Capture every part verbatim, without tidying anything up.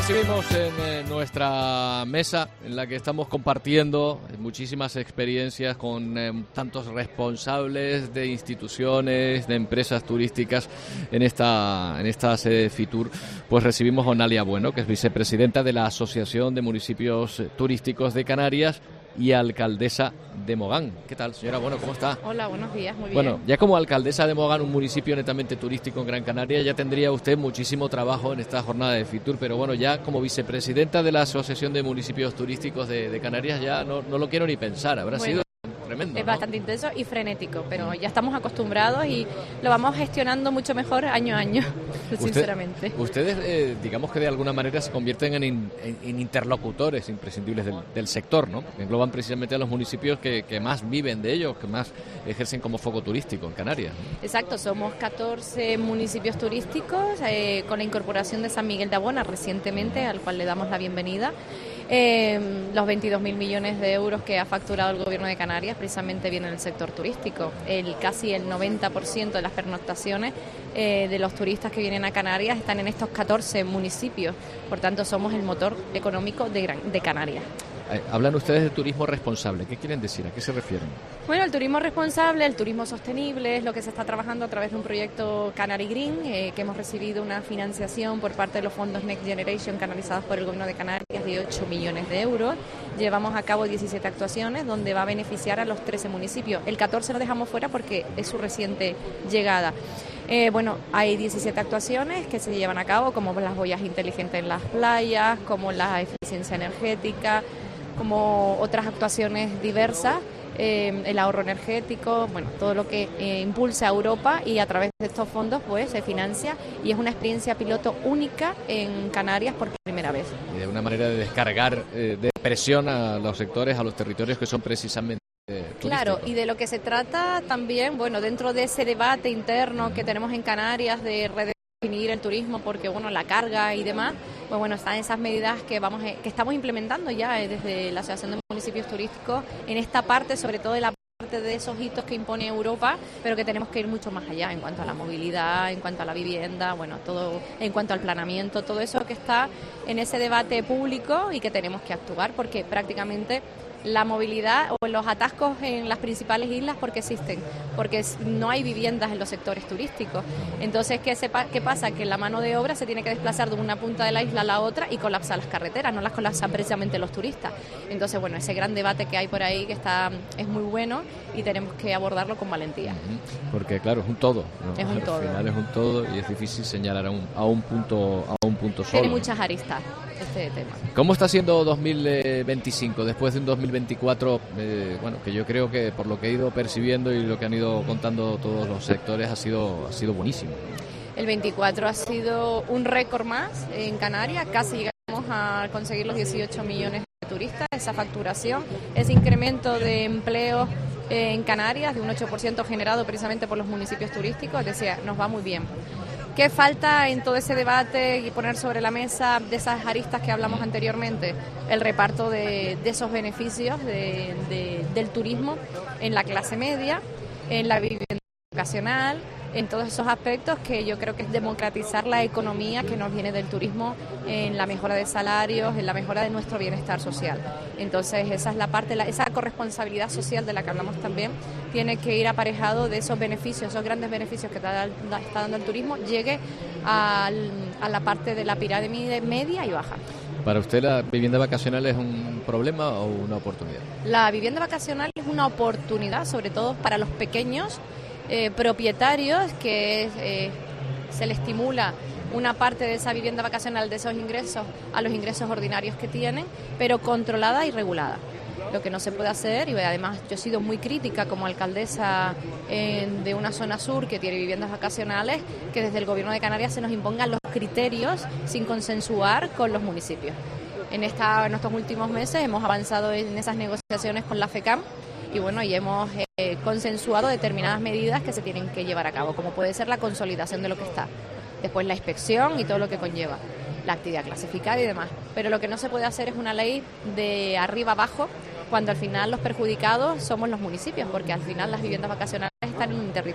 recibimos en eh, nuestra mesa en la que estamos compartiendo muchísimas experiencias con eh, tantos responsables de instituciones, de empresas turísticas en esta en esta sede de Fitur. Pues recibimos a Onalia Bueno, que es vicepresidenta de la Asociación de Municipios Turísticos de Canarias y alcaldesa de Mogán. ¿Qué tal, señora Bueno? ¿Cómo está? Hola, buenos días, muy bien. Bueno, ya como alcaldesa de Mogán, un municipio netamente turístico en Gran Canaria, ya tendría usted muchísimo trabajo en esta jornada de Fitur, pero bueno, ya como vicepresidenta de la Asociación de Municipios Turísticos de, de Canarias, ya no, no lo quiero ni pensar, habrá bueno, sido tremendo, es ¿no? Bastante intenso y frenético, pero ya estamos acostumbrados y lo vamos gestionando mucho mejor año a año, sinceramente. Usted, ustedes, eh, digamos que de alguna manera se convierten en, in, en, en interlocutores imprescindibles del, del sector, ¿no? Engloban precisamente a los municipios que, que más viven de ellos, que más ejercen como foco turístico en Canarias, ¿no? Exacto, somos catorce municipios turísticos, eh, con la incorporación de San Miguel de Abona recientemente, al cual le damos la bienvenida. Eh, los veintidós mil millones de euros que ha facturado el Gobierno de Canarias precisamente vienen del sector turístico. El casi el noventa por ciento de las pernoctaciones eh, de los turistas que vienen a Canarias están en estos catorce municipios. Por tanto, somos el motor económico de, Gran, de Canarias. Eh, hablan ustedes de turismo responsable. ¿Qué quieren decir? ¿A qué se refieren? Bueno, el turismo responsable, el turismo sostenible es lo que se está trabajando a través de un proyecto Canary Green, eh, que hemos recibido una financiación por parte de los fondos Next Generation canalizados por el Gobierno de Canarias de ocho millones de euros. Llevamos a cabo diecisiete actuaciones donde va a beneficiar a los trece municipios. El catorce lo dejamos fuera porque es su reciente llegada. Eh, bueno, hay diecisiete actuaciones que se llevan a cabo, como las boyas inteligentes en las playas, como la eficiencia energética, como otras actuaciones diversas, eh, el ahorro energético, bueno, todo lo que eh, impulsa a Europa, y a través de estos fondos pues se financia y es una experiencia piloto única en Canarias por primera vez. Y de una manera de descargar eh, de presión a los sectores, a los territorios que son precisamente Eh, claro, y de lo que se trata también, bueno, dentro de ese debate interno que tenemos en Canarias de redefinir el turismo, porque bueno, la carga y demás, pues bueno, están esas medidas que vamos que estamos implementando ya desde la Asociación de Municipios Turísticos en esta parte, sobre todo de la parte de esos hitos que impone Europa, pero que tenemos que ir mucho más allá en cuanto a la movilidad, en cuanto a la vivienda, bueno, todo en cuanto al planeamiento, todo eso que está en ese debate público y que tenemos que actuar, porque prácticamente la movilidad o los atascos en las principales islas porque existen, porque no hay viviendas en los sectores turísticos. Entonces, ¿qué, sepa, ¿qué pasa? Que la mano de obra se tiene que desplazar de una punta de la isla a la otra y colapsa las carreteras, no las colapsan precisamente los turistas. Entonces, bueno, ese gran debate que hay por ahí que está es muy bueno y tenemos que abordarlo con valentía. Porque, claro, es un todo, ¿no? Es un Al todo. final es un todo y es difícil señalar a un, a un punto a un punto solo. Tiene muchas aristas este tema. ¿Cómo está siendo dos mil veinticinco después de un dos mil veinticuatro, eh, bueno, que yo creo que por lo que he ido percibiendo y lo que han ido contando todos los sectores ha sido ha sido buenísimo? El veinticuatro ha sido un récord más en Canarias, casi llegamos a conseguir los dieciocho millones de turistas, esa facturación, ese incremento de empleo en Canarias de un ocho por ciento generado precisamente por los municipios turísticos, decía, nos va muy bien. ¿Qué falta en todo ese debate y poner sobre la mesa de esas aristas que hablamos anteriormente? El reparto de, de esos beneficios de, de, del turismo en la clase media, en la vivienda vacacional, en todos esos aspectos que yo creo que es democratizar la economía que nos viene del turismo en la mejora de salarios, en la mejora de nuestro bienestar social. Entonces esa es la parte, la, esa corresponsabilidad social de la que hablamos también, tiene que ir aparejado de esos beneficios, esos grandes beneficios que está, está dando el turismo, llegue al, a la parte de la pirámide media y baja. ¿Para usted la vivienda vacacional es un problema o una oportunidad? La vivienda vacacional es una oportunidad, sobre todo para los pequeños eh, propietarios, que eh, se le estimula una parte de esa vivienda vacacional, de esos ingresos, a los ingresos ordinarios que tienen, pero controlada y regulada. Lo que no se puede hacer, y además yo he sido muy crítica como alcaldesa en, de una zona sur que tiene viviendas vacacionales, que desde el Gobierno de Canarias se nos impongan los criterios sin consensuar con los municipios. En, esta, en estos últimos meses hemos avanzado en esas negociaciones con la FECAM y bueno, y hemos eh, consensuado determinadas medidas que se tienen que llevar a cabo, como puede ser la consolidación de lo que está, después la inspección y todo lo que conlleva, la actividad clasificada y demás. Pero lo que no se puede hacer es una ley de arriba abajo, cuando al final los perjudicados somos los municipios, porque al final las viviendas vacacionales están en un territorio, es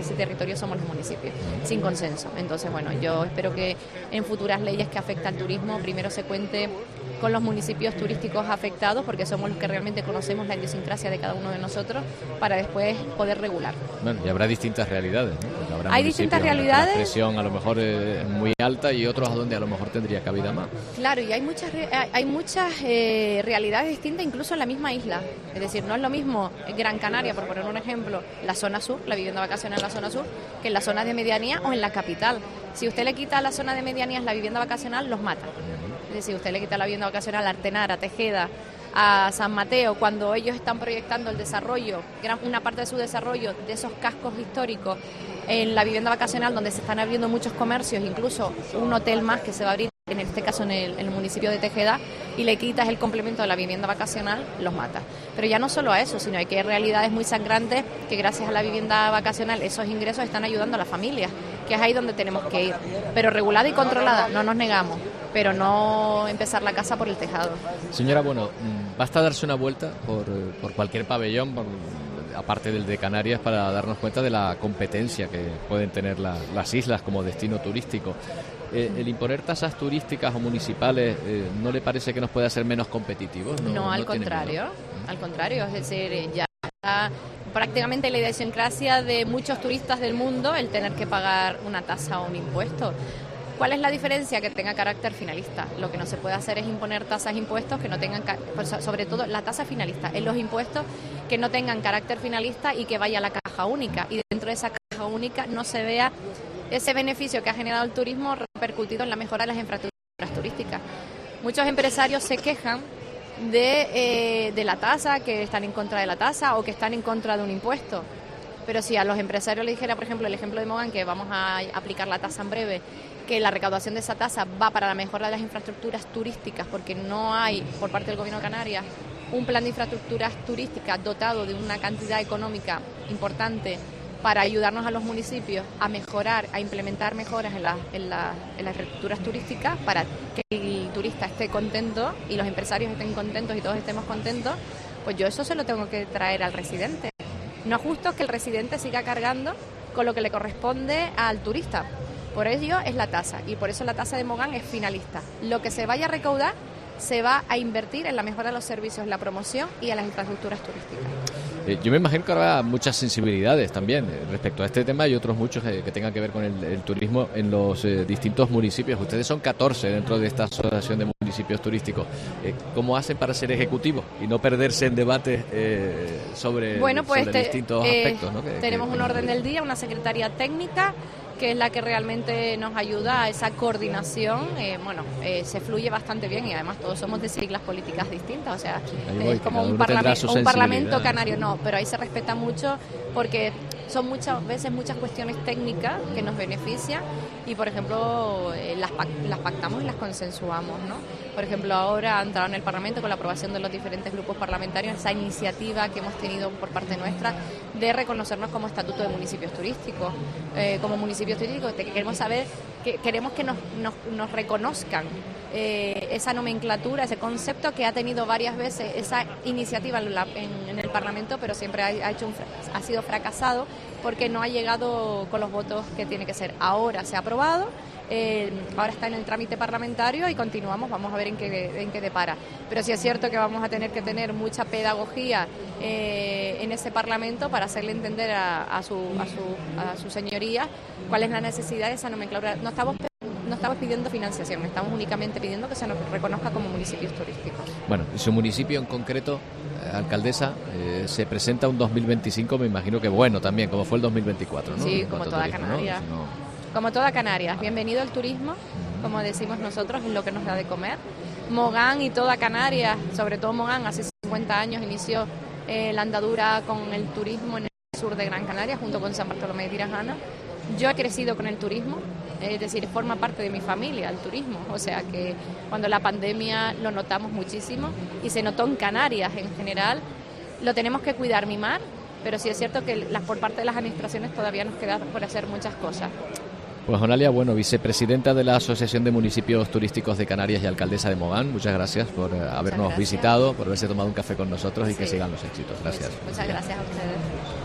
ese territorio somos los municipios, sin consenso. Entonces, bueno, yo espero que en futuras leyes que afectan al turismo, primero se cuente con los municipios turísticos afectados, porque somos los que realmente conocemos la idiosincrasia de cada uno de nosotros, para después poder regular. Bueno, y habrá distintas realidades, ¿no? Porque habrá hay distintas realidades. La presión a lo mejor es muy alta y otros donde a lo mejor tendría cabida más. Claro, y hay muchas hay muchas eh, realidades distintas incluso en la misma isla. Es decir, no es lo mismo Gran Canaria, por poner un ejemplo, la zona sur, la vivienda vacacional en la zona sur, que en la zona de medianía o en la capital. Si usted le quita a la zona de medianías la vivienda vacacional, los mata. Es decir, usted le quita la vivienda vacacional a Artenar, a Tejeda, a San Mateo, cuando ellos están proyectando el desarrollo, gran, una parte de su desarrollo de esos cascos históricos en la vivienda vacacional, donde se están abriendo muchos comercios, incluso un hotel más que se va a abrir, en este caso en el, en el municipio de Tejeda, y le quitas el complemento de la vivienda vacacional, los mata. Pero ya no solo a eso, sino que hay realidades muy sangrantes que gracias a la vivienda vacacional esos ingresos están ayudando a las familias, que es ahí donde tenemos que ir. Pero regulada y controlada, no nos negamos, pero no empezar la casa por el tejado. Señora, bueno, basta darse una vuelta por, por cualquier pabellón, por, aparte del de Canarias, para darnos cuenta de la competencia que pueden tener la, las islas como destino turístico. Eh, ¿El imponer tasas turísticas o municipales eh, no le parece que nos puede hacer menos competitivos? No, no al no contrario, al contrario, es decir, ya prácticamente la idiosincrasia de muchos turistas del mundo el tener que pagar una tasa o un impuesto. ¿Cuál es la diferencia? Que tenga carácter finalista. Lo que no se puede hacer es imponer tasas e impuestos que no tengan, sobre todo la tasa finalista, en los impuestos que no tengan carácter finalista y que vaya a la caja única. Y dentro de esa caja única no se vea ese beneficio que ha generado el turismo repercutido en la mejora de las infraestructuras turísticas. Muchos empresarios se quejan de, eh, de la tasa, que están en contra de la tasa o que están en contra de un impuesto. Pero si a los empresarios les dijera, por ejemplo, el ejemplo de Mogán, que vamos a aplicar la tasa en breve, que la recaudación de esa tasa va para la mejora de las infraestructuras turísticas, porque no hay, por parte del Gobierno de Canarias, un plan de infraestructuras turísticas dotado de una cantidad económica importante para ayudarnos a los municipios a mejorar, a implementar mejoras en, la, en, la, en las infraestructuras turísticas para que el turista esté contento y los empresarios estén contentos y todos estemos contentos, pues yo eso se lo tengo que traer al residente. No es justo que el residente siga cargando con lo que le corresponde al turista. Por ello es la tasa, y por eso la tasa de Mogán es finalista. Lo que se vaya a recaudar se va a invertir en la mejora de los servicios, la promoción y en las infraestructuras turísticas. Eh, yo me imagino que habrá muchas sensibilidades también eh, respecto a este tema y otros muchos eh, que tengan que ver con el, el turismo en los eh, distintos municipios. Ustedes son catorce dentro de esta asociación de municipios turísticos. Eh, ¿Cómo hacen para ser ejecutivos y no perderse en debates eh, sobre, bueno, pues sobre te, distintos eh, aspectos, ¿no? que, tenemos que, un orden del día, una secretaría técnica, que es la que realmente nos ayuda a esa coordinación. Eh, bueno, eh, se fluye bastante bien y además todos somos de siglas políticas distintas, o sea, voy, es como un, parlament, un parlamento canario, no, pero ahí se respeta mucho porque son muchas veces muchas cuestiones técnicas que nos benefician y, por ejemplo, eh, las, las pactamos y las consensuamos, ¿no? Por ejemplo, ahora ha entrado en el Parlamento con la aprobación de los diferentes grupos parlamentarios esa iniciativa que hemos tenido por parte nuestra de reconocernos como estatuto de municipios turísticos, eh, como municipios turísticos, que queremos saber, que queremos que nos, nos, nos reconozcan eh, esa nomenclatura, ese concepto que ha tenido varias veces esa iniciativa en, la, en, en el Parlamento, pero siempre ha, ha, hecho un, ha sido fracasado porque no ha llegado con los votos que tiene que ser. Ahora se ha aprobado, eh, ahora está en el trámite parlamentario y continuamos, vamos a ver en qué, en qué depara. Pero sí es cierto que vamos a tener que tener mucha pedagogía eh, en ese Parlamento para hacerle entender a, a, su, a, su, a su señoría cuál es la necesidad de esa nomenclatura. No estamos No estamos pidiendo financiación, estamos únicamente pidiendo que se nos reconozca como municipios turísticos. Bueno, y su municipio en concreto, eh, alcaldesa, eh, se presenta un dos mil veinticinco, me imagino que bueno también, como fue el dos mil veinticuatro, ¿no? Sí, como toda Canarias. ¿no? No... Como toda Canarias. Bienvenido el turismo, uh-huh. como decimos nosotros, es lo que nos da de comer. Mogán y toda Canarias, sobre todo Mogán, hace cincuenta años inició eh, la andadura con el turismo en el sur de Gran Canaria, junto con San Bartolomé de Tirajana. Yo he crecido con el turismo, es decir, forma parte de mi familia el turismo, o sea que cuando la pandemia lo notamos muchísimo y se notó en Canarias en general, lo tenemos que cuidar, mimar, pero sí es cierto que las, por parte de las administraciones todavía nos queda por hacer muchas cosas. Pues Onalia, bueno, vicepresidenta de la Asociación de Municipios Turísticos de Canarias y alcaldesa de Mogán, muchas gracias por habernos gracias. visitado, por haberse tomado un café con nosotros y sí. que sigan los éxitos. Gracias. Pues, muchas gracias a ustedes.